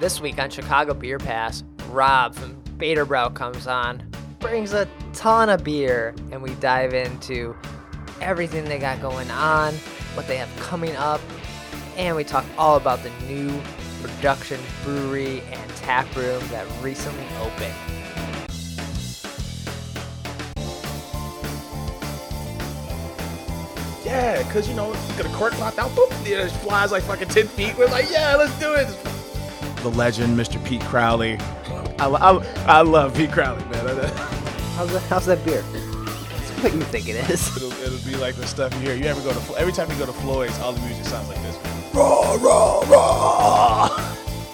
This week on Chicago Beer Pass, Rob from Baderbrau comes on, brings a ton of beer, and we dive into everything they got going on, what they have coming up, and we talk all about the new production brewery and tap room that recently opened. Yeah, because, you get a cork popped out, boop, it flies like fucking 10 feet. We're like, yeah, let's do it. The legend, Mr. Pete Crowley. I love Pete Crowley, man. How's that beer? It's what you think it is. It'll be like the stuff you hear. You ever go to, every time you go to Floyd's, all the music sounds like this. Raw, raw, raw.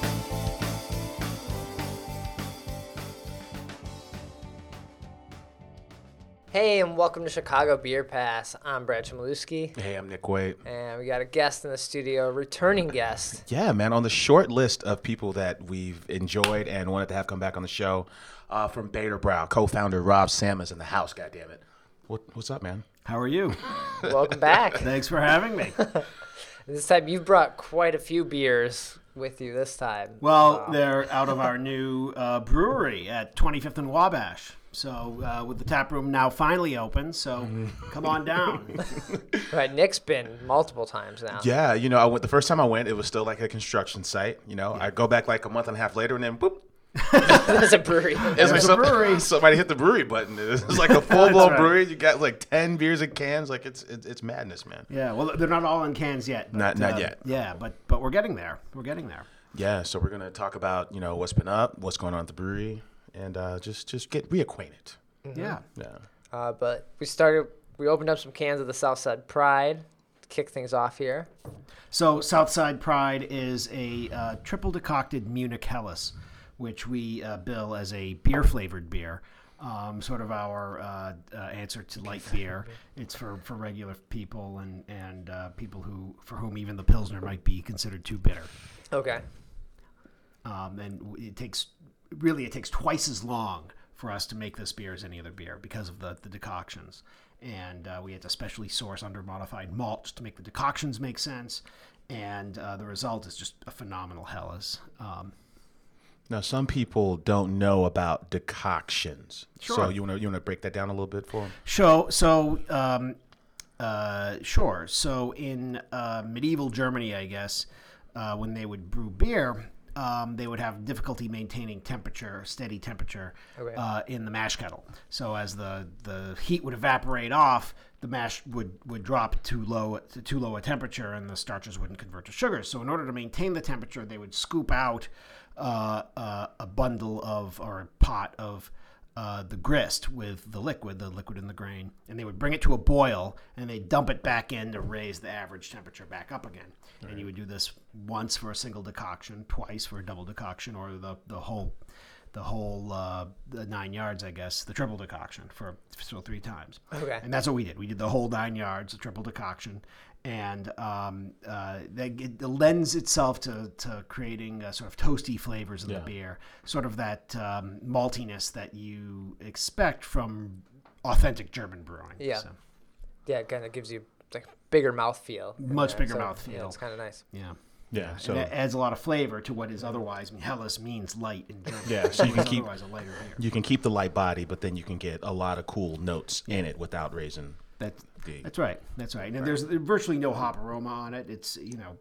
Hey, and welcome to Chicago Beer Pass. I'm Brad Chmielewski. Hey, I'm Nick Wade. And we got a guest in the studio, a returning guest. Yeah, man, on the short list of people that we've enjoyed and wanted to have come back on the show, from Baderbrau, co-founder Rob Sam is in the house, goddammit. What's up, man? How are you? Welcome back. Thanks for having me. This time you've brought quite a few beers with you this time. Well, they're out of our new brewery at 25th and Wabash. So with the tap room now finally open, so come on down. Right, Nick's been multiple times now. Yeah, I went the first time I went, it was still like a construction site. I go back like a month and a half later, and then boop. There's a brewery. It's like a brewery. Somebody hit the brewery button. It's like a full-blown right. brewery. You got like 10 beers in cans. Like it's madness, man. Yeah, well, they're not all in cans yet. But, Not yet. Yeah, but we're getting there. We're getting there. Yeah, so we're gonna talk about what's been up, what's going on at the brewery, and just get reacquainted. Mm-hmm. Yeah. Yeah. But we opened up some cans of the Southside Pride to kick things off here. So Southside Pride is a triple decocted Munich Helles, which we bill as a beer-flavored beer, sort of our answer to light beer. It's for regular people and people for whom even the Pilsner might be considered too bitter. Okay. And it takes twice as long for us to make this beer as any other beer because of the decoctions. And we had to specially source under-modified malts to make the decoctions make sense. And the result is just a phenomenal Helles. Now, some people don't know about decoctions. Sure. So you want to break that down a little bit for them? Sure. So in medieval Germany, I guess, when they would brew beer, they would have difficulty maintaining steady temperature, in the mash kettle. So as the heat would evaporate off, the mash would drop too low a temperature, and the starches wouldn't convert to sugars. So in order to maintain the temperature, they would scoop out a bundle or a pot of the grist with the liquid in the grain, and they would bring it to a boil, and they'd dump it back in to raise the average temperature back up again. Right. And you would do this once for a single decoction, twice for a double decoction, or the whole 9 yards, I guess, the triple decoction so 3 times. Okay. And that's what we did. We did the whole 9 yards, the triple decoction, and it lends itself to creating sort of toasty flavors in the beer, sort of that maltiness that you expect from authentic German brewing. Yeah. So. Yeah, it kind of gives you like bigger mouthfeel. Much bigger mouthfeel. Yeah, it's kind of nice. Yeah. Yeah. So and it adds a lot of flavor to what is otherwise. Helles means light in German. Yeah, so you can keep otherwise a lighter beer. You can keep the light body, but then you can get a lot of cool notes in it without raising. That's right. And there's virtually no hop aroma on it. It's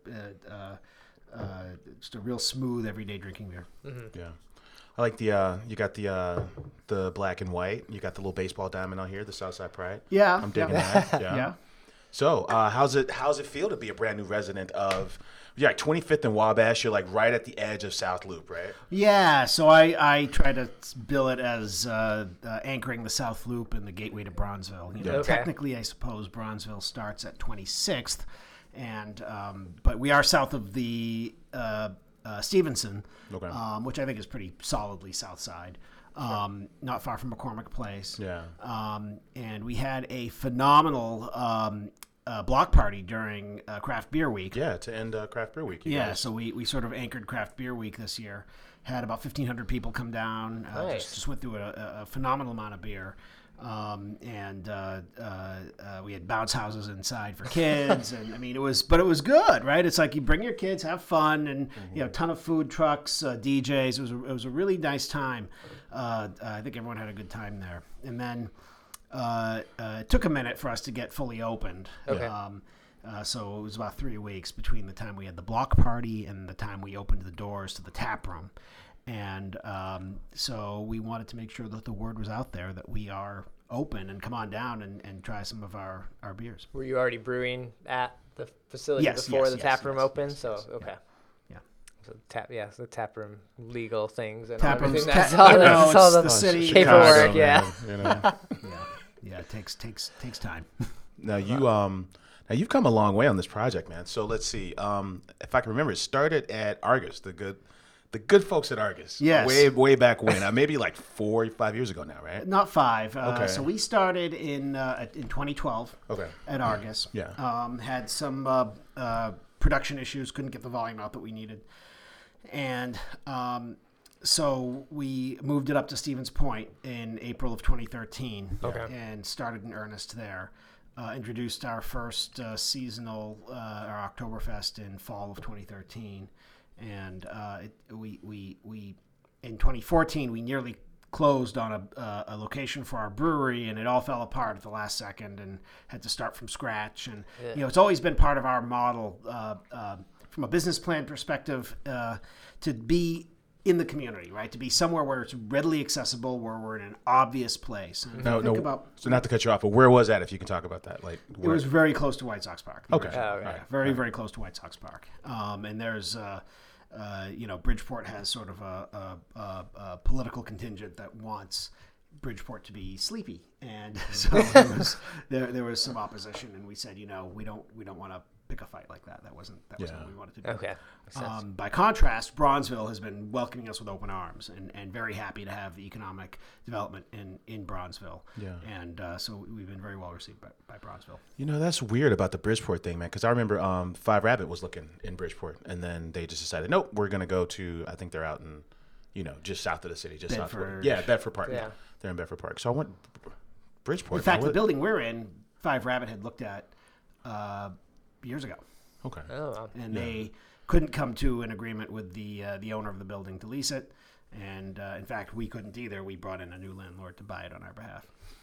just a real smooth everyday drinking beer. Mm-hmm. Yeah, I like you got the black and white. You got the little baseball diamond on here, the Southside Pride. Yeah, I'm digging that. Yeah. So how's it feel to be a brand new resident of? Yeah, 25th and Wabash. You're like right at the edge of South Loop, right? Yeah, so I try to bill it as anchoring the South Loop and the gateway to Bronzeville. Technically, I suppose Bronzeville starts at 26th, and but we are south of the Stevenson, which I think is pretty solidly south side. Not far from McCormick Place. Yeah. And we had a phenomenal block party during Craft Beer Week. Yeah, to end Craft Beer Week. So we sort of anchored Craft Beer Week this year. Had about 1,500 people come down. Nice. Just went through a phenomenal amount of beer. And we had bounce houses inside for kids, and I mean it was good, right? It's like you bring your kids, have fun, and a ton of food trucks, DJs. It was a really nice time. I think everyone had a good time there, and then it took a minute for us to get fully opened. Okay. So it was about 3 weeks between the time we had the block party and the time we opened the doors to the tap room. And so we wanted to make sure that the word was out there that we are open and come on down and try some of our beers. Were you already brewing at the facility before the tap room opened? Okay. Yeah. So the tap room legal things and Tap everything. rooms, That's all the city paperwork. Chicago, man, Yeah. It takes time. Now you've come a long way on this project, man. So let's see. If I can remember, it started at Argus, the good folks at Argus. Yes. Way back when. Maybe like 4 or 5 years ago now, right? Not 5. Okay. So we started in 2012. Okay. At Argus. Yeah. Had some production issues. Couldn't get the volume out that we needed, and so we moved it up to Stevens Point in April of 2013. Okay. And started in earnest there. Introduced our first seasonal, our Oktoberfest in fall of 2013. And we in 2014 we nearly closed on a location for our brewery, and it all fell apart at the last second, and had to start from scratch. And it's always been part of our model from a business plan perspective to be in the community, right? To be somewhere where it's readily accessible, where we're in an obvious place. And So not to cut you off, but where was that? If you can talk about that, like it was very close to White Sox Park. Okay. Very close to White Sox Park. And there's Bridgeport has sort of a political contingent that wants Bridgeport to be sleepy, and so there was some opposition, and we said, we don't want to pick a fight like that. That wasn't what we wanted to do. Okay. By contrast, Bronzeville has been welcoming us with open arms, and very happy to have the economic development in Bronzeville. Yeah. And so we've been very well received by Bronzeville. That's weird about the Bridgeport thing, man, because I remember Five Rabbit was looking in Bridgeport, and then they just decided, nope, we're going to go to, I think they're out in, just south of the city, just Bedford. south of, yeah, Bedford Park. Yeah. They're in Bedford Park. So I went Bridgeport. In fact, the building we're in, Five Rabbit had looked at years ago. Okay. Oh, wow. And they couldn't come to an agreement with the owner of the building to lease it, and in fact, we couldn't either. We brought in a new landlord to buy it on our behalf.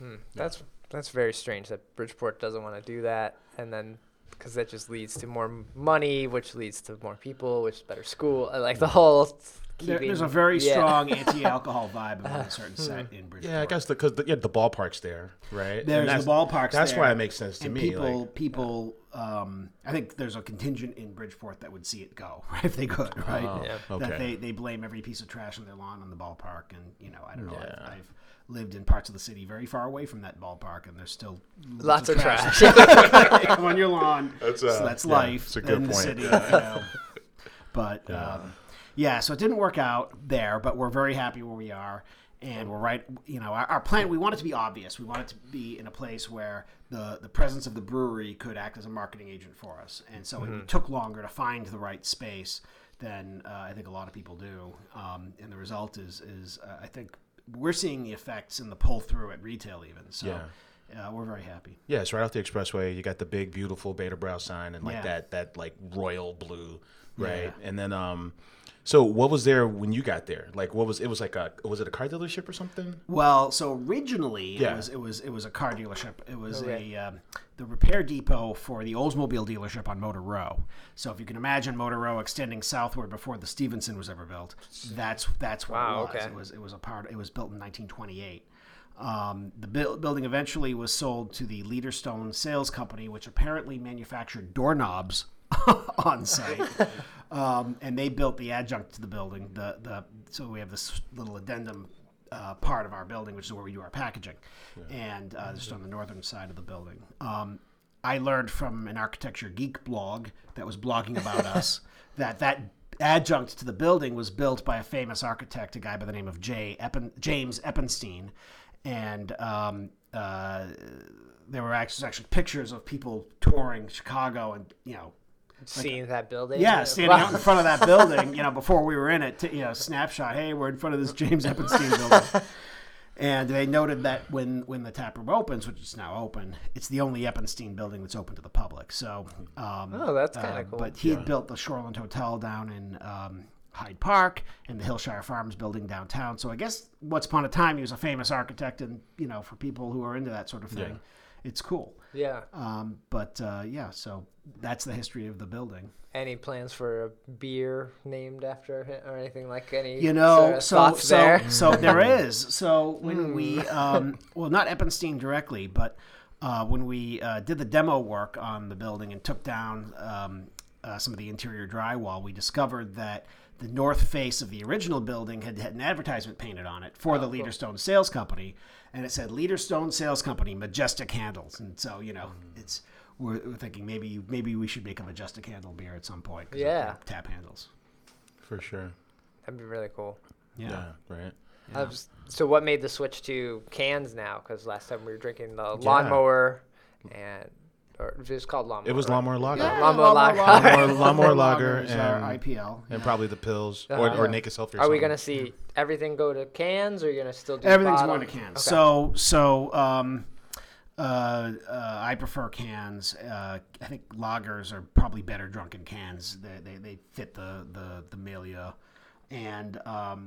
That's very strange that Bridgeport doesn't want to do that, and then because that just leads to more money, which leads to more people, which is better school, like the whole. There's a very strong anti-alcohol vibe about a certain set in Bridgeport. Yeah, I guess because the ballpark's there, right? There's the ballpark's there. That's why it makes sense to and me. People, I think there's a contingent in Bridgeport that would see it go, right, if they could, right? Okay. That they blame every piece of trash on their lawn on the ballpark, and I don't know. Yeah. I've lived in parts of the city very far away from that ballpark, and there's still Lots of trash on your lawn. That's life. That's a good in point. The city, But so it didn't work out there, but we're very happy where we are. And we're right, our plan, we want it to be obvious. We want it to be in a place where the presence of the brewery could act as a marketing agent for us. And so it took longer to find the right space than I think a lot of people do. And the result is I think we're seeing the effects in the pull through at retail even. So we're very happy. Yeah, it's right off the expressway. You got the big, beautiful Beta Brow sign and that like royal blue, right? Yeah. And then so what was there when you got there? Like was it a car dealership or something? Well, so originally it was a car dealership. It was the repair depot for the Oldsmobile dealership on Motor Row. So if you can imagine Motor Row extending southward before the Stevenson was ever built, that's what it was. Okay. It was built in 1928. The building eventually was sold to the Leaderstone Sales Company, which apparently manufactured doorknobs on site. And they built the adjunct to the building. So we have this little addendum part of our building, which is where we do our packaging, and just on the northern side of the building. I learned from an architecture geek blog that was blogging about us that adjunct to the building was built by a famous architect, a guy by the name of James Eppenstein, and there were actually pictures of people touring Chicago and seeing that building. Yeah, standing out in front of that building, before we were in it, snapshot, hey, we're in front of this James Eppenstein building. And they noted that when the tap room opens, which is now open, it's the only Eppenstein building that's open to the public. So, that's kind of cool. But he had built the Shoreland Hotel down in Hyde Park and the Hillshire Farms building downtown. So I guess once upon a time he was a famous architect, and for people who are into that sort of thing, it's cool. Yeah. So that's the history of the building. Any plans for a beer named after him or anything like any? Thoughts there? So there is. So when we, not Eppenstein directly, but when we did the demo work on the building and took down some of the interior drywall, we discovered that the north face of the original building had an advertisement painted on it for the Leaderstone Sales Company, and it said Leaderstone Sales Company, Majestic Handles. And so we're thinking maybe we should make a Majestic Handle beer at some point. Yeah, tap handles. For sure. That'd be really cool. Yeah. Right. Yeah. So what made the switch to cans now? Because last time we were drinking the lawnmower, or it was called lawnmower. It was lawnmower lager. Yeah, lawnmower lager. Lawnmower lager is our IPL, and probably the pills or Naked Selfie. Are we gonna see everything go to cans, or are you gonna still do everything's bottle? going to cans? Okay. I prefer cans. I think lagers are probably better drunk in cans. They fit the milieu, and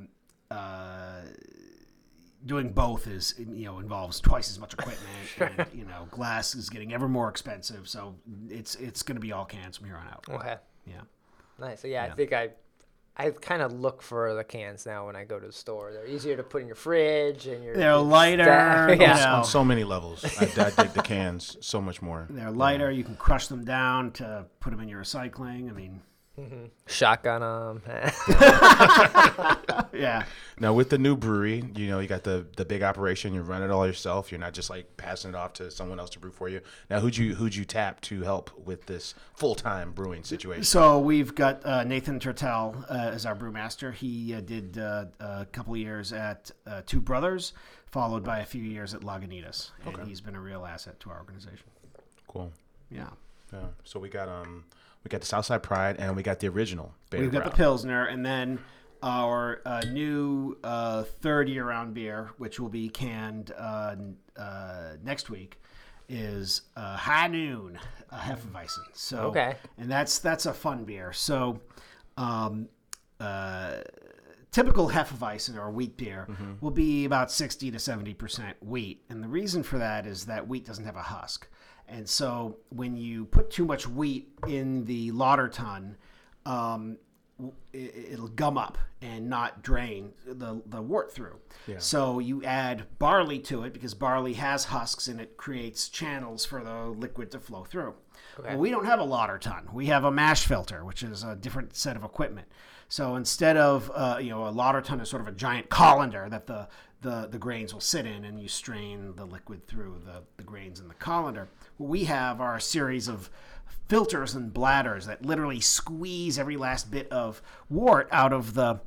doing both is involves twice as much equipment, and glass is getting ever more expensive. So it's going to be all cans from here on out. Okay. Yeah. Nice. So I think I kind of look for the cans now when I go to the store. They're easier to put in your fridge, and they're lighter. On so many levels. I dig the cans so much more. They're lighter. You can crush them down to put them in your recycling. I mean, shotgun them. Yeah. Now with the new brewery, you got the big operation. You run it all yourself. You're not just like passing it off to someone else to brew for you. Now who'd you tap to help with this full-time brewing situation? So we've got Nathan Turtel as our brewmaster. He did a couple of years at Two Brothers, followed by a few years at Lagunitas, and he's been a real asset to our organization. Cool. Yeah. Yeah. So we got the Southside Pride, and we got the original Beta We've got Brow. the Pilsner, and then our new third year-round beer, which will be canned next week, is High Noon Hefeweizen. So, and that's a fun beer. So, typical Hefeweizen or wheat beer will be about 60 to 70% wheat, and the reason for that is that wheat doesn't have a husk. And so when you put too much wheat in the lauter tun, it'll gum up and not drain the wort through. Yeah. So you add barley to it because barley has husks and it creates channels for the liquid to flow through. Okay. Well, we don't have a lauter tun. We have a mash filter, which is a different set of equipment. So instead of a lauter tun is sort of a giant colander that the grains will sit in, and you strain the liquid through the grains in the colander. What we have are a series of filters and bladders that literally squeeze every last bit of wort out of the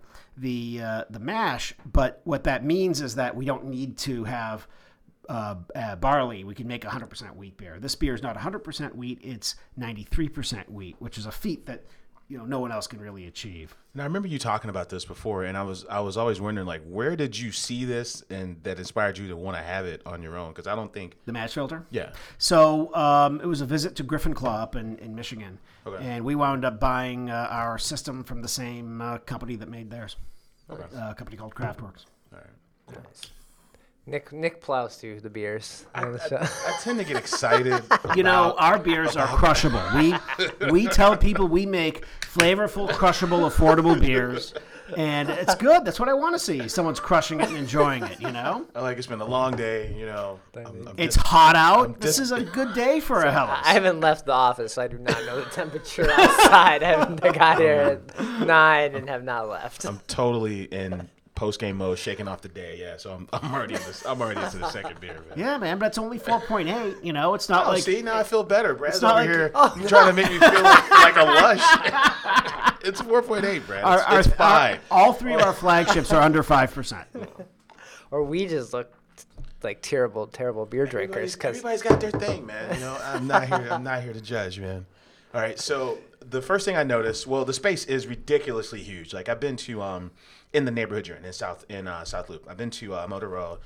mash. But what that means is that we don't need to have barley. We can make 100% wheat beer. This beer is not 100% wheat; it's 93% wheat, which is a feat that no one else can really achieve. Now I remember you talking about this before, and I was always wondering, like, where did you see this and that inspired you to want to have it on your own? Because I don't think the mash filter. Yeah. So it was a visit to Griffin Claw up in Michigan, and we wound up buying our system from the same company that made theirs, a company called Craftworks. All right. Nice. Nick plows through the beers. I tend to get excited. Our beers are crushable. We tell people we make flavorful, crushable, affordable beers, and it's good. That's what I want to see. Someone's crushing it and enjoying it. It's been a long day. It's hot out. This is a good day for a Helles. I haven't left the office, so I do not know the temperature outside. I got here at 9 and have not left. I'm totally in post-game mode, shaking off the day. Yeah, so I'm already into the second beer. Man. Yeah, man, but it's only 4.8. It's not like. See, now I feel better. Brad's over here trying to make me feel like a lush. It's 4.8, Brad. It's fine. All three of our flagships are under 5%. Or we just look like terrible beer drinkers. Everybody's got their thing, man. I'm not here to judge, man. All right, so the first thing I noticed, the space is ridiculously huge. Like I've been to in the neighborhood you're in South Loop. I've been to Motorola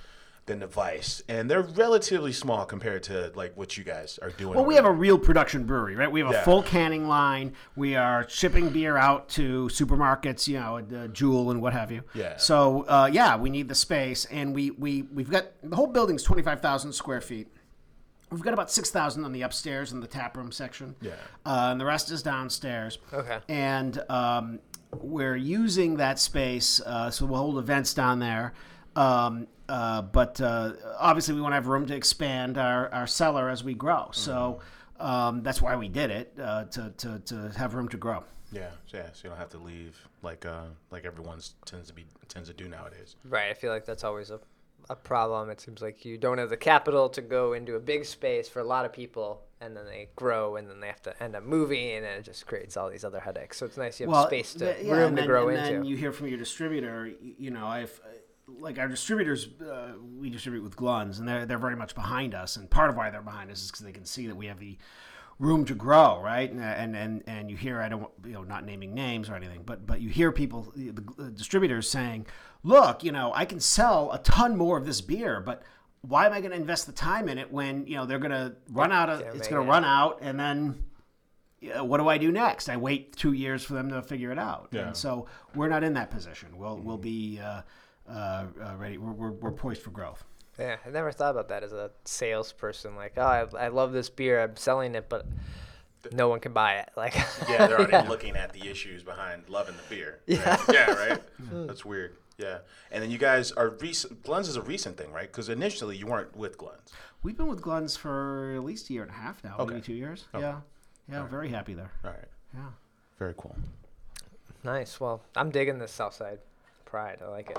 than the Vice, and they're relatively small compared to like what you guys are doing. Well, we have a real production brewery, right? We have a Yeah. full canning line. We are shipping beer out to supermarkets, Jewel and what have you. Yeah. So we need the space, and we've got the whole building's 25,000 square feet. We've got about 6,000 on the upstairs in the tap room section. Yeah. And the rest is downstairs. Okay. And we're using that space, so we'll hold events down there. But obviously we want to have room to expand our cellar as we grow. So that's why we did it, to have room to grow. Yeah, so you don't have to leave like everyone tends to do nowadays. Right. I feel like that's always a problem. It seems like you don't have the capital to go into a big space for a lot of people, and then they grow, and then they have to end up moving, and then it just creates all these other headaches. So it's nice you have space room to grow and into. then you hear from your distributor. I've like our distributors. We distribute with Glunz, and they're very much behind us. And part of why they're behind us is because they can see that we have the room to grow, right? And you hear, I don't, not naming names or anything, but you hear people, the distributors saying, look, I can sell a ton more of this beer, but why am I going to invest the time in it when, they're going to run out of, it's going to run out, and then what do I do next? I wait 2 years for them to figure it out. Yeah. And so we're not in that position. We'll be ready. We're poised for growth. Yeah, I never thought about that as a salesperson. Like, oh, I love this beer. I'm selling it, but no one can buy it. Like, Yeah, they're already looking at the issues behind loving the beer. Yeah. Right? Yeah, right? That's weird. Yeah. And then you guys are Glunz is a recent thing, right? Because initially you weren't with Glunz. We've been with Glunz for at least a year and a half now, Okay. maybe 2 years. Okay. Yeah, very happy there. All right. Yeah. Very cool. Nice. Well, I'm digging this Southside Pride. I like it.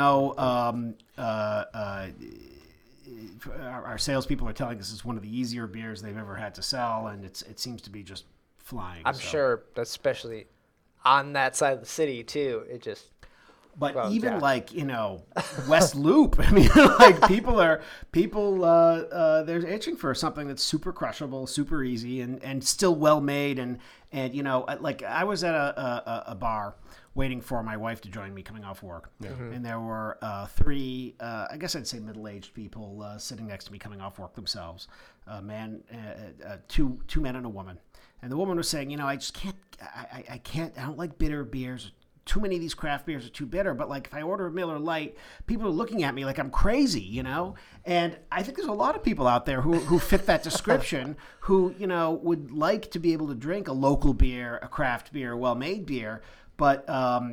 Our salespeople are telling us it's one of the easier beers they've ever had to sell, and it seems to be just flying. I'm sure, especially on that side of the city too. It just. But Well, even yeah. West Loop, I mean, like people they're itching for something that's super crushable, super easy, and still well made. And like I was at a bar waiting for my wife to join me coming off work, and there were three, I guess I'd say middle-aged people sitting next to me coming off work themselves, two men and a woman. And the woman was saying, I just can't, I don't like bitter beers. Too many of these craft beers are too bitter, but like if I order a Miller Lite, people are looking at me like I'm crazy, And I think there's a lot of people out there who fit that description, who would like to be able to drink a local beer, a craft beer, a well-made beer, but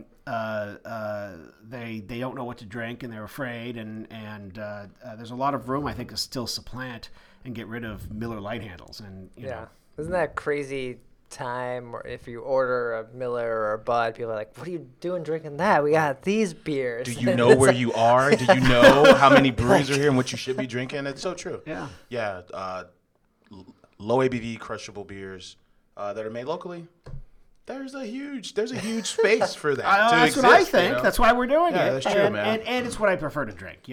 they don't know what to drink and they're afraid, and there's a lot of room I think to still supplant and get rid of Miller Lite handles, and you know. Isn't that crazy? Time, or if you order a Miller or a Bud, people are like, what are you doing drinking that? We got these beers. Do you know where you are? Do you know how many breweries are here and what you should be drinking? It's so true. Yeah. Low ABV crushable beers that are made locally. There's a huge space for that. That's exist, what I think. That's why we're doing it. That's true, man. And it's what I prefer to drink.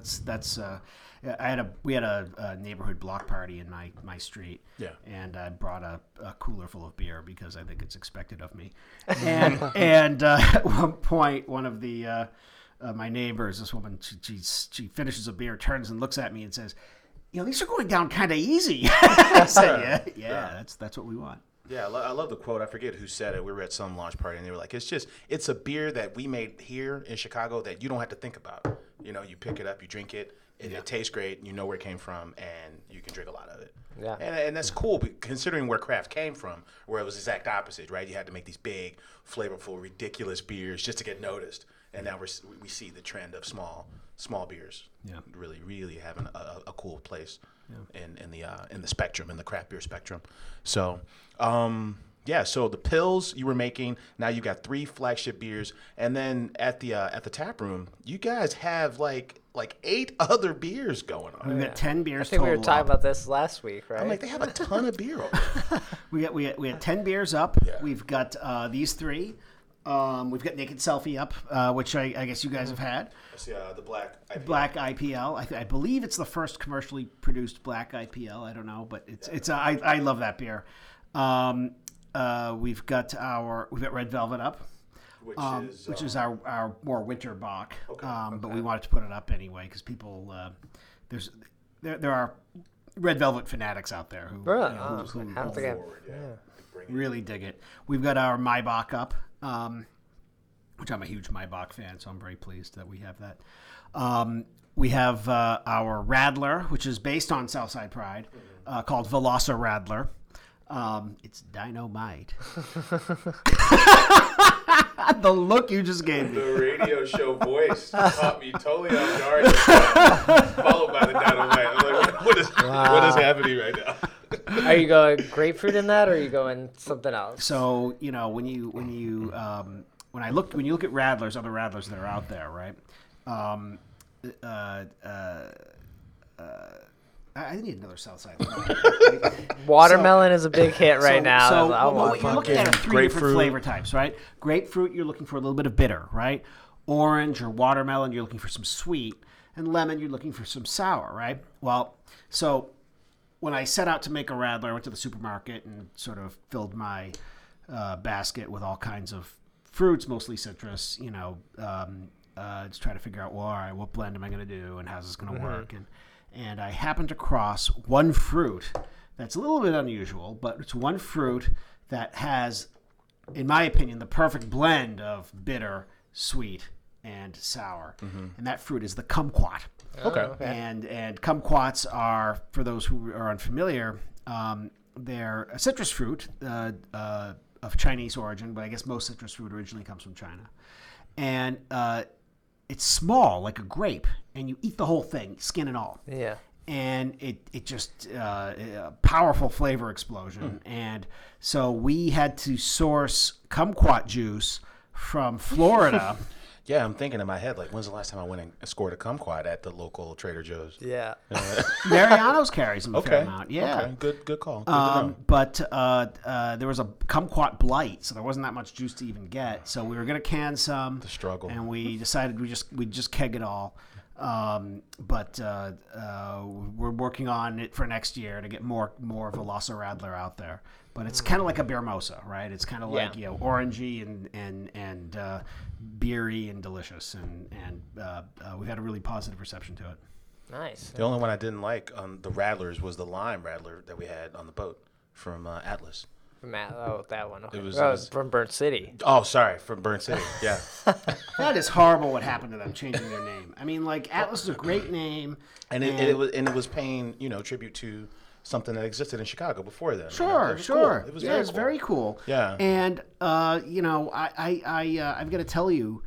We had a neighborhood block party in my street. Yeah. And I brought a cooler full of beer because I think it's expected of me. And at one point, one of the my neighbors, this woman, she finishes a beer, turns and looks at me and says, these are going down kind of easy. I said, yeah, that's what we want. Yeah, I love the quote. I forget who said it. We were at some launch party, and they were like, it's a beer that we made here in Chicago that you don't have to think about. You pick it up, you drink it, it tastes great, you know where it came from, and you can drink a lot of it. Yeah. And that's cool, considering where craft came from, where it was the exact opposite, right? You had to make these big, flavorful, ridiculous beers just to get noticed. And now we see the trend of small beers really, really having a cool place in the spectrum, in the craft beer spectrum. So, so the pills you were making, now you got 3 flagship beers, and then at the tap room, you guys have like 8 other beers going on. We've got 10 beers. I think total we were talking about this last week, right? I'm like, they have a ton of beer over there. we had 10 beers up. Yeah. We've got these 3. We've got Naked Selfie up, which I guess you guys have had. That's the black IPL. Black IPL. I believe it's the first commercially produced black IPL. I don't know, but I love that beer. We've got Red Velvet up. which is our more winter bock. Okay, But we wanted to put it up anyway because people there are red velvet fanatics out there who, Really? who I don't think I. really dig it. We've got our Maibach up, which I'm a huge Maibach fan, so I'm very pleased that we have that. We have our Radler, which is based on Southside Pride, called Veloci Radler. It's dynamite. The look you just gave me. The radio show voice caught me totally off guard. Followed by the dynamite. I'm like, what is happening right now? Are you going grapefruit in that, or are you going something else? So when you look at Radlers, other Radlers that are out there, right? I need another Southside. Watermelon is a big hit right now. So what you're looking at are three different flavor types, right? Grapefruit, you're looking for a little bit of bitter, right? Orange or watermelon, you're looking for some sweet. And lemon, you're looking for some sour, right? Well, so when I set out to make a Radler, I went to the supermarket and sort of filled my basket with all kinds of fruits, mostly citrus, just trying to figure out, well, all right, what blend am I going to do and how's this going to work? And I happened across one fruit that's a little bit unusual, but it's one fruit that has, in my opinion, the perfect blend of bitter, sweet, and sour. And that fruit is the kumquat. Okay. And kumquats are, for those who are unfamiliar, they're a citrus fruit of Chinese origin, but I guess most citrus fruit originally comes from China. And it's small, like a grape, and you eat the whole thing, skin and all. Yeah. And it just a powerful flavor explosion. And so we had to source kumquat juice from Florida. Yeah, I'm thinking in my head, like, when's the last time I went and scored a kumquat at the local Trader Joe's? Yeah. Mariano's carries them a fair amount. Yeah. Okay. Good call. Good to know. But there was a kumquat blight, so there wasn't that much juice to even get. So we were going to can some. The struggle. And we decided we'd just keg it all. But we're working on it for next year to get more Veloci Radler out there. But it's kind of like a Beermosa, right? It's kind of like orangey and beery and delicious, and we've had a really positive reception to it. Nice. The only one I didn't like on the Radlers was the lime Radler that we had on the boat from Atlas. That one. Okay. It was from Burnt City. Oh, sorry, from Burnt City. Yeah. That is horrible. What happened to them changing their name? I mean, like Atlas is a great name, and it was paying tribute to something that existed in Chicago before then. Sure. It was cool. Very cool. Yeah. And I've got to tell you,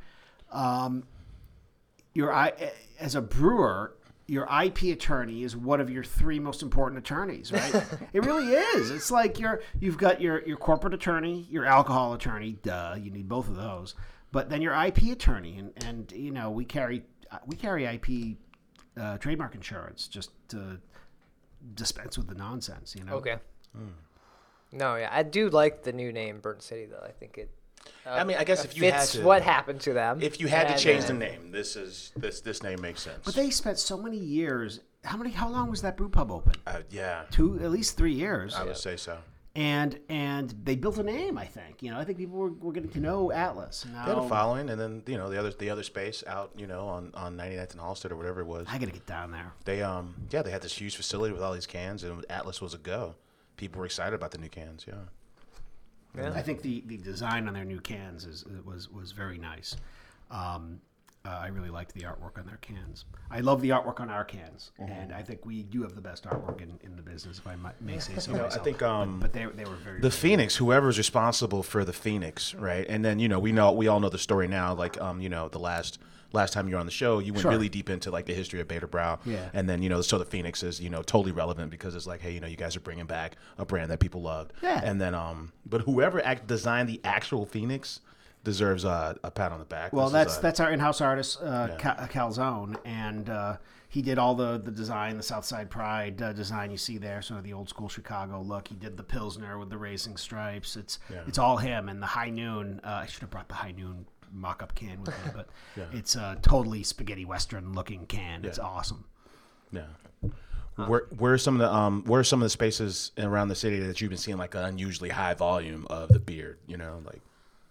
as a brewer, your IP attorney is one of your three most important attorneys, right? It really is. It's like you've got your corporate attorney, your alcohol attorney. Duh, you need both of those. But then your IP attorney, and we carry IP trademark insurance just to dispense with the nonsense. Okay. No, yeah, I do like the new name Burnt City though. I think it. I mean, I guess if you had to, what happened to them. If you had to change the name, this name makes sense. But they spent so many years. How long was that brew pub open? Yeah, at least 3 years. I would say so. And they built a name. I think I think people were getting to know Atlas. Now, they had a following, and then the other space out on 99th and Halstead or whatever it was. I got to get down there. They they had this huge facility with all these cans, and Atlas was a go. People were excited about the new cans. Yeah. Yeah. I think the design on their new cans was very nice. I really liked the artwork on their cans. I love the artwork on our cans, and I think we do have the best artwork in the business, if I may say so myself. I think, but they were very the very Phoenix. Whoever's responsible for the Phoenix, right? And then we all know the story now. Like the last time you were on the show, you went really deep into like the history of Beta Brau. Yeah. And then so the Phoenix is totally relevant because it's like, hey, you guys are bringing back a brand that people loved. Yeah. And then but whoever designed the actual Phoenix deserves a pat on the back. Well, that's our in-house artist, Calzone, and he did all the design, the Southside Pride design you see there, sort of the old school Chicago look. He did the Pilsner with the racing stripes. It's all him. And the High Noon, I should have brought the High Noon mock-up can with me, but it's a totally spaghetti western looking can. Yeah. It's awesome. Yeah. Where are some of the spaces around the city that you've been seeing like an unusually high volume of the beer? Like.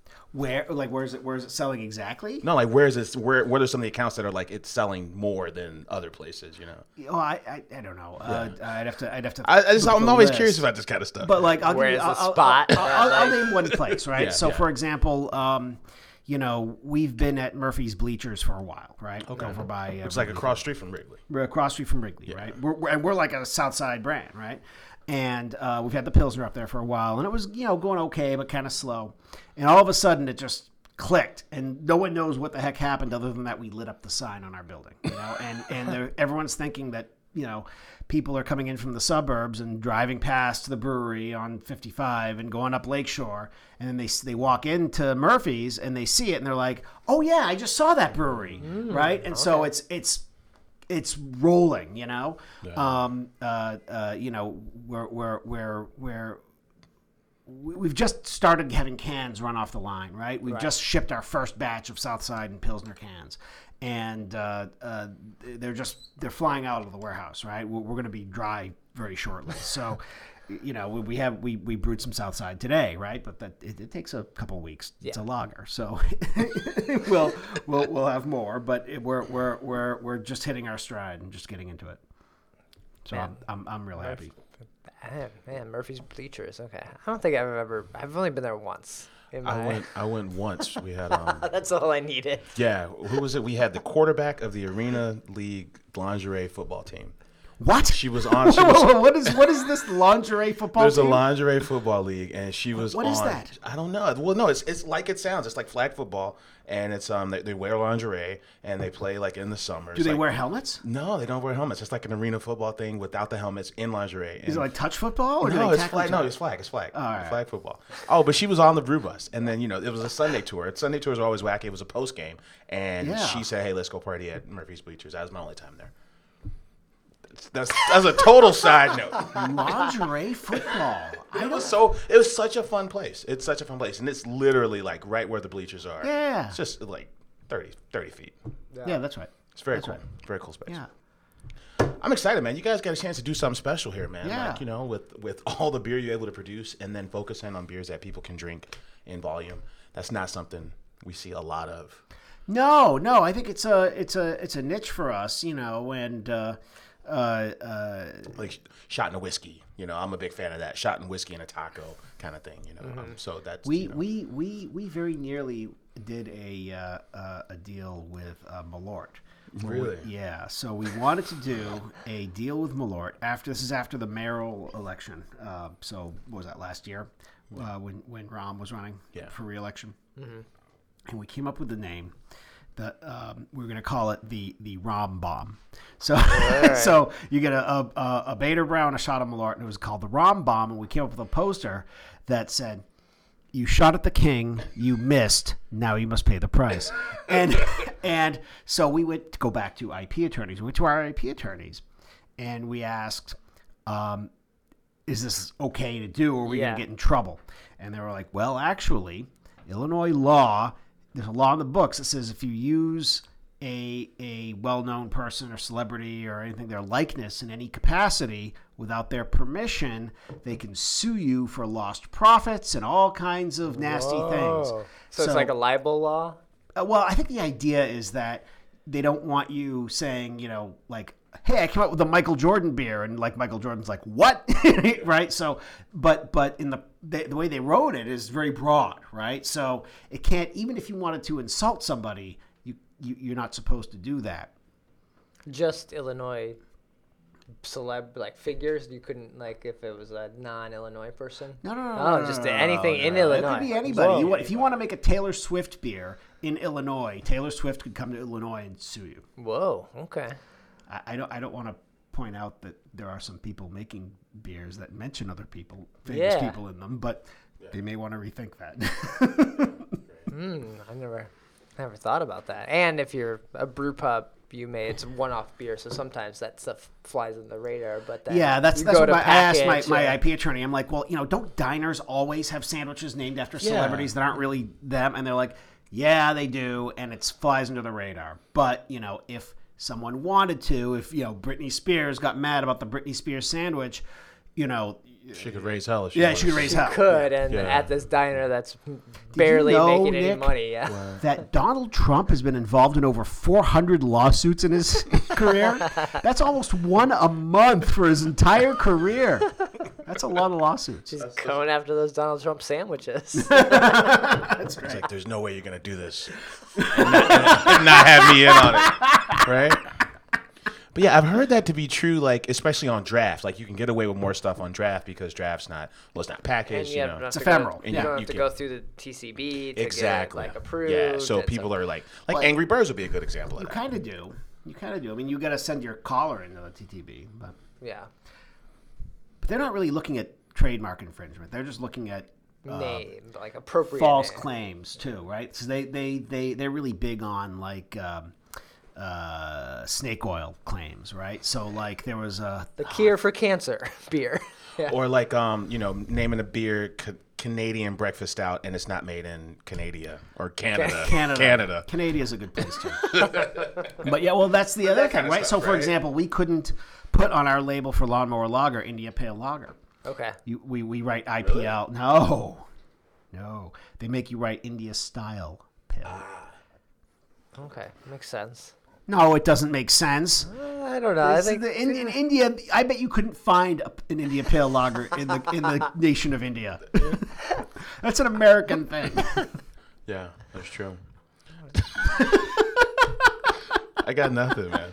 Where is it selling exactly? No, like where is this? What are some of the accounts that are like it's selling more than other places? You know. Oh, I don't know. I'd have to. I'm always curious about this kind of stuff. But like, I'll name one place, right? Yeah, so, yeah. for example, we've been at Murphy's Bleachers for a while, right? Okay. Over by it's like across street from Wrigley. We're across street from Wrigley, right? We're like a South Side brand, right? And we've had the Pilsner up there for a while, and it was going okay, but kind of slow. And all of a sudden, it just clicked, and no one knows what the heck happened other than that we lit up the sign on our building, and everyone's thinking that people are coming in from the suburbs and driving past the brewery on 55 and going up Lakeshore, and then they walk into Murphy's and they see it and they're like, oh yeah, I just saw that brewery, right? And so it's rolling, Yeah. We've just started having cans run off the line, right? We've just shipped our first batch of Southside and Pilsner cans, and they're flying out of the warehouse, right? We're going to be dry very shortly, so we brewed some Southside today, right? But that it takes a couple of weeks. Yeah. It's a lager, so we'll have more, but we're just hitting our stride and just getting into it. So I'm real happy. Man, Murphy's Bleachers. Okay, I don't think I've only been there once. I went once. We had That's all I needed. Yeah, who was it? We had the quarterback of the Arena League lingerie football team. What? She was on. What is this lingerie football? There's team? a lingerie football league, and she was on. What is that? I don't know. Well, no, it's like it sounds. It's like flag football, and it's they wear lingerie and they play like in the summer. Do they wear helmets? No, they don't wear helmets. It's like an arena football thing without the helmets in lingerie. Is it like touch football? Or No, it's flag. No, it's flag. It's flag. All right. Flag football. Oh, but she was on the brew bus, and then it was a Sunday tour. Sunday tours are always wacky. It was a post game, and she said, "Hey, let's go party at Murphy's Bleachers." That was my only time there. That's a total side note. Lingerie football. It was such a fun place. It's such a fun place, and it's literally like right where the bleachers are. Yeah. It's just like 30 feet. Yeah, that's right. It's very cool. Right. Very cool space. Yeah. I'm excited, man. You guys got a chance to do something special here, man. Yeah. Like, with all the beer you're able to produce, and then focus in on beers that people can drink in volume. That's not something we see a lot of. No. I think it's a niche for us, and. Like shot in a whiskey, I'm a big fan of that. Shot in whiskey and a taco kind of thing, So that's we very nearly did a deal with Malort. Really? Yeah. So we wanted to do a deal with Malort after the mayoral election. So what was that last year when Rahm was running for re-election? Mm-hmm. And we came up with the name. We're going to call it the Rom Bomb. So so you get a Bader Brown, a shot of Malort, and it was called the Rom Bomb. And we came up with a poster that said, "You shot at the king, you missed. Now you must pay the price." And so we went to go back to IP attorneys. We went to our IP attorneys, and we asked, "Is this okay to do, or are we going to get in trouble?" And they were like, "Well, actually, Illinois law." There's a law in the books that says if you use a well-known person or celebrity or anything, their likeness in any capacity without their permission, they can sue you for lost profits and all kinds of nasty things. So it's like a libel law? Well, I think the idea is that they don't want you saying, like, hey, I came up with a Michael Jordan beer, and like Michael Jordan's like, what? Right? So, but in the way they wrote it is very broad, right? So it can't, even if you wanted to insult somebody, you're not supposed to do that. Just Illinois figures. You couldn't, if it was a non-Illinois person. No. Just anything in Illinois. It could be anybody. If you want to make a Taylor Swift beer in Illinois, Taylor Swift could come to Illinois and sue you. Whoa. Okay. I don't want to point out that there are some people making beers that mention other people, famous people in them, but they may want to rethink that. I never thought about that. And if you're a brew pub, it's one-off beer, so sometimes that stuff flies on the radar. But then that's what I asked my IP attorney. I'm like, well, don't diners always have sandwiches named after celebrities that aren't really them? And they're like, yeah, they do, and it flies under the radar. But if someone wanted to, if Britney Spears got mad about the Britney Spears sandwich, She could raise hell. If Yeah, she could raise hell. Could, and Yeah. at this diner that's barely know, making any Nick, money. Yeah. that Donald Trump has been involved in over 400 lawsuits in his career? That's almost one a month for his entire career. That's a lot of lawsuits. She's going after those Donald Trump sandwiches. That's It's right. like, there's no way you're gonna do this and not have me in on it, right? But yeah, I've heard that to be true. Like, especially on draft, like you can get away with more stuff on draft because draft's not it's not And packaged. You don't know, have to ephemeral. Go, And you you- don't have you to can- go through the TCB to exactly. get approved. Yeah, so It's people a- are like Angry Birds would be a good example of You that. kind of do. You kind of do. I mean, you got to send your caller into the TTB, but Yeah. they're not really looking at trademark infringement. They're just looking at Name, like appropriate false name. claims too, right? So they're really big on like snake oil claims, right? So like there was a The cure for cancer beer. Yeah. Or like naming a beer Canadian breakfast stout and it's not made in Canada or Canada. Canada is a good place too. But yeah, well that's the other thing, kind of right? stuff, So for right? example, we couldn't put on our label for Lawnmower Lager India Pale Lager. Okay. We write IPL. No, they make you write India Style Pale. Okay. Makes sense. No, it doesn't make sense. I don't know. I think In India, I bet you couldn't find an India Pale Lager in the nation of India. That's an American thing. Yeah, that's true. I got nothing, man.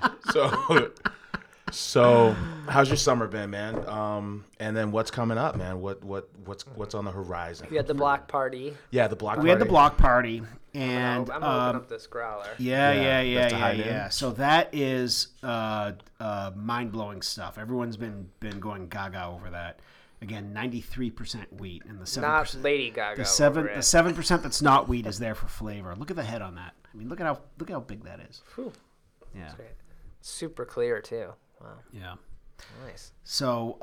So how's your summer been, man? And then what's coming up, man? What's on the horizon? we had the block party. Yeah, the block. We had the party. block party, and I'm gonna open up this growler. Yeah, you have to hide in. yeah. So that is mind blowing stuff. Everyone's been going gaga over that. Again, 93% wheat, and the 7%. Not Lady Gaga. The over it. 7% that's not wheat is there for flavor. Look at the head on that. I mean, look how big that is. Whew. Yeah, Great. Super clear too. Wow. yeah. Nice. So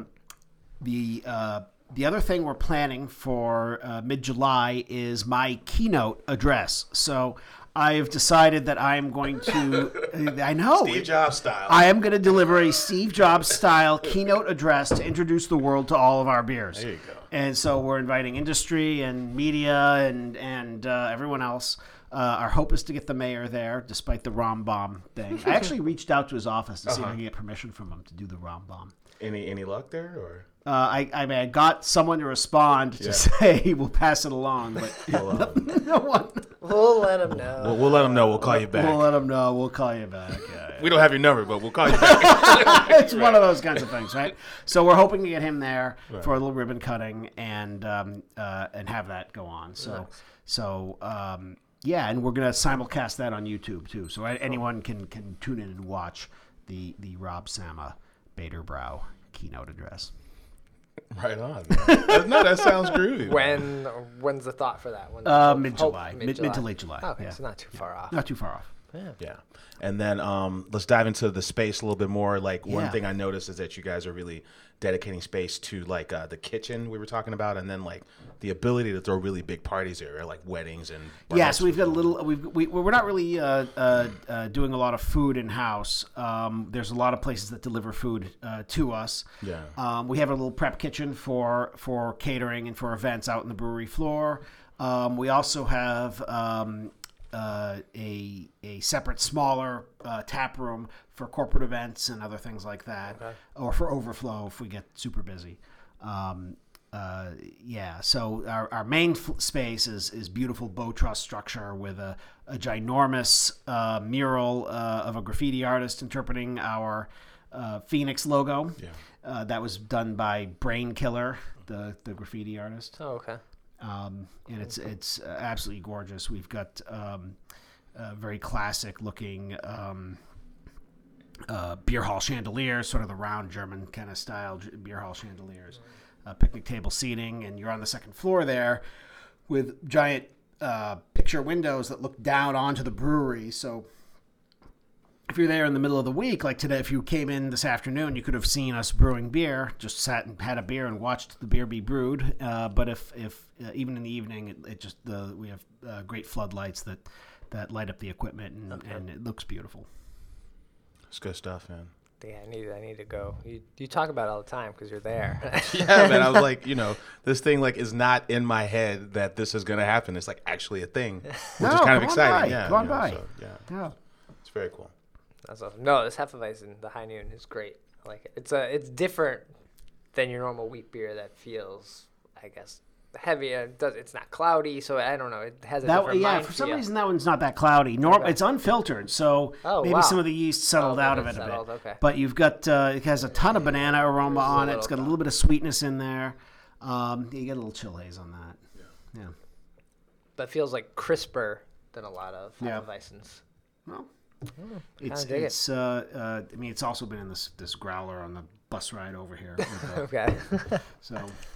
the other thing we're planning for mid-July is my keynote address. So I've decided that I'm going to. I know. Steve Jobs style. I am going to deliver a Steve Jobs style keynote address to introduce the world to all of our beers. There you go. And so we're inviting industry and media and everyone else. Our hope is to get the mayor there, despite the Rom Bomb thing. I actually reached out to his office to see if I could get permission from him to do the Rom Bomb. Any luck there or? I got someone to respond to say we'll pass it along, but no one. We'll let him know. We'll let them know. We'll call you back. We'll let them know. We'll call you back. Yeah. We don't have your number, but we'll call you back. It's one of those kinds of things, right? So we're hoping to get him there for a little ribbon cutting and have that go on. So yeah, and we're gonna simulcast that on YouTube too, so anyone can tune in and watch the Rob Sama Bader-Brow keynote address. Right on. Man. No, that sounds groovy. man. When's the thought for that? Mid-July, mid to late July. Okay, yeah. so not too far off. Not too far off. Yeah. And then let's dive into the space a little bit more. Like one Yeah. thing I noticed is that you guys are really dedicating space to like the kitchen we were talking about, and then like the ability to throw really big parties there, like weddings and Yeah, so we've got a little. We're not really doing a lot of food in house. There's a lot of places that deliver food to us. Yeah. We have a little prep kitchen for catering and for events out in the brewery floor. We also have a separate smaller tap room for corporate events and other things like that, or for overflow if we get super busy. So our main space is beautiful bow truss structure with a ginormous mural of a graffiti artist interpreting our Phoenix logo. Yeah. That was done by Brain Killer, the graffiti artist. Oh, okay. And it's absolutely gorgeous. We've got very classic looking beer hall chandeliers, sort of the round German kind of style beer hall chandeliers, picnic table seating, and you're on the second floor there with giant picture windows that look down onto the brewery. So if you're there in the middle of the week, like today, if you came in this afternoon, you could have seen us brewing beer, just sat and had a beer and watched the beer be brewed. But if even in the evening, we have great floodlights that light up the equipment and it looks beautiful. It's good stuff, man. Yeah, I need to go. You talk about it all the time because you're there. Yeah, man. I was like, this thing like is not in my head that this is gonna happen. It's like actually a thing, which is kind of exciting. Yeah, go on by. So, Yeah, it's very cool. That's awesome. No, this Hefeweizen, the High Noon, is great. I like it. It's different than your normal wheat beer that feels, I guess, heavy. It's not cloudy, so I don't know. It has a different mind for some feel. reason that one's not that cloudy. It's unfiltered, so maybe some of the yeast settled out of it a bit. Okay. But you've got it has a ton of banana aroma on it. It's got a little bit of sweetness in there. You get a little chill haze on that. Yeah. But it feels like crisper than a lot of Hefeweizens. Well, it's also been in this growler on the bus ride over here. Okay. So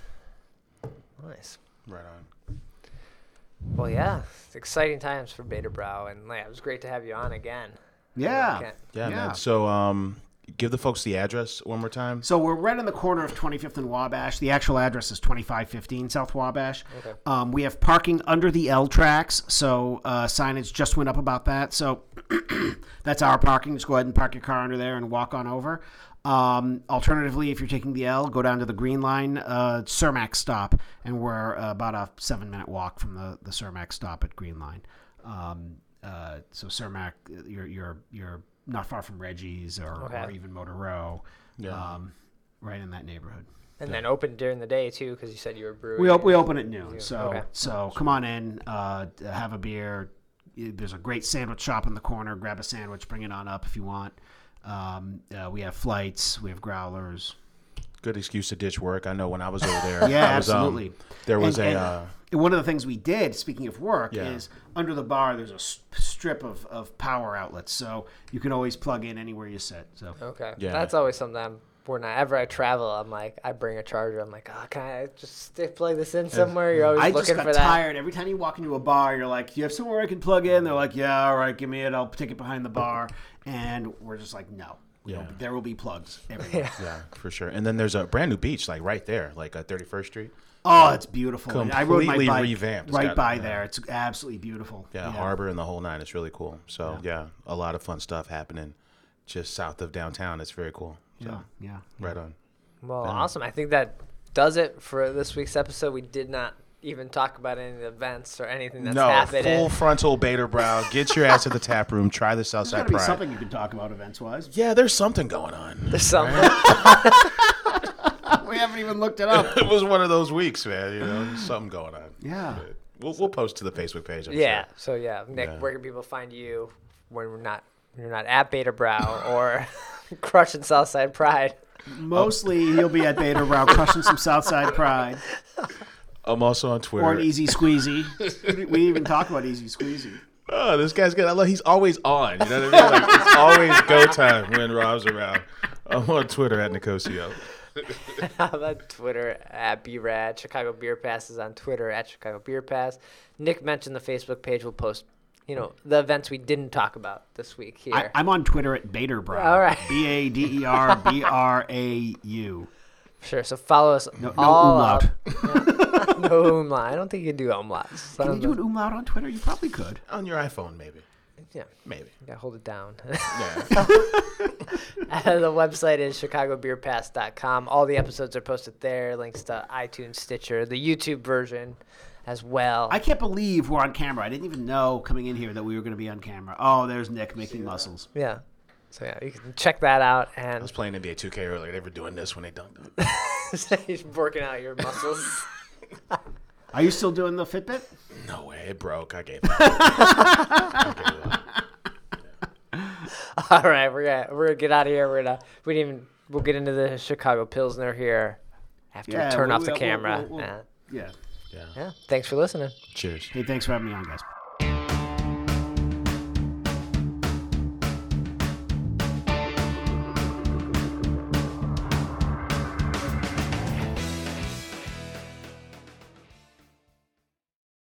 nice. Right on. Well, yeah, it's exciting times for Beta Brau, and it was great to have you on again. Yeah, man. So, give the folks the address one more time. So we're right on the corner of 25th and Wabash. The actual address is 2515 South Wabash. Okay. We have parking under the L tracks, so signage just went up about that. So that's our parking. Just go ahead and park your car under there and walk on over. Alternatively, if you're taking the L, go down to the Green Line Cermak stop, and we're about a 7-minute walk from the Cermak stop at Green Line. So Cermak, you're not far from Reggie's or even Motor Row, right in that neighborhood. And then open during the day too, because you said you were brewing. We open at noon, so come on in, have a beer. There's a great sandwich shop in the corner. Grab a sandwich, bring it on up if you want. We have flights, we have growlers. Good excuse to ditch work. I know when I was over there. Absolutely. There was one of the things we did, speaking of work, is under the bar there's a strip of power outlets, so you can always plug in anywhere you sit. So that's always something. Whenever I travel, I'm like, I bring a charger. I'm like, can I just plug this in somewhere? You're always looking for that. I just got tired. Every time you walk into a bar, you're like, do you have somewhere I can plug in? They're like, yeah, all right, give me it. I'll take it behind the bar. And we're just like, no. There will be plugs everywhere. Yeah, for sure. And then there's a brand new beach, like right there, like at 31st Street. Oh, it's beautiful. Completely I rode my bike revamped. Right by there. It's absolutely beautiful. Yeah, harbor and the whole nine. It's really cool. So, a lot of fun stuff happening just south of downtown. It's very cool. So, yeah. Right on. Well, awesome. I think that does it for this week's episode. We did not even talk about any events or anything that's happening. Full frontal Beta Brau. Get your ass to the tap room. Try the Southside Pride. There's got to be something you can talk about events-wise. Yeah, there's something going on. There's something. We haven't even looked it up. It was one of those weeks, man. There's something going on. Yeah. We'll post to the Facebook page. I'm sure. So Nick, where can people find you when you're not at Beta Brau or crushing Southside Pride? Mostly he'll be at Beta Brau crushing some Southside Pride. I'm also on Twitter. Or an Easy Squeezy. We even talk about Easy Squeezy. Oh, this guy's good. He's always on. You know what I mean? Like, it's always go time when Rob's around. I'm on Twitter at Nicosio. I'm on Twitter at BRAD. Chicago Beer Pass is on Twitter at Chicago Beer Pass. Nick mentioned the Facebook page. We'll post the events we didn't talk about this week here. I'm on Twitter at Baderbrau. All right. BADERBRAU. Sure. So follow us. No umlaut. No umlaut. I don't think you can do umlauts. Can you do an umlaut on Twitter? You probably could. On your iPhone, maybe. Yeah. Maybe. You gotta hold it down. Yeah. The website is chicagobeerpass.com. All the episodes are posted there. Links to iTunes, Stitcher, the YouTube version as well. I can't believe we're on camera. I didn't even know coming in here that we were going to be on camera. Oh, there's Nick making muscles. Yeah. So, you can check that out. And I was playing NBA 2K earlier. They were doing this when they dunked. He's working out your muscles. Are you still doing the Fitbit? No way. It broke. I gave it. All right, we're gonna get out of here. We'll get into the Chicago Pilsner here after we turn off the camera. Yeah. Thanks for listening. Cheers. Hey, thanks for having me on, guys.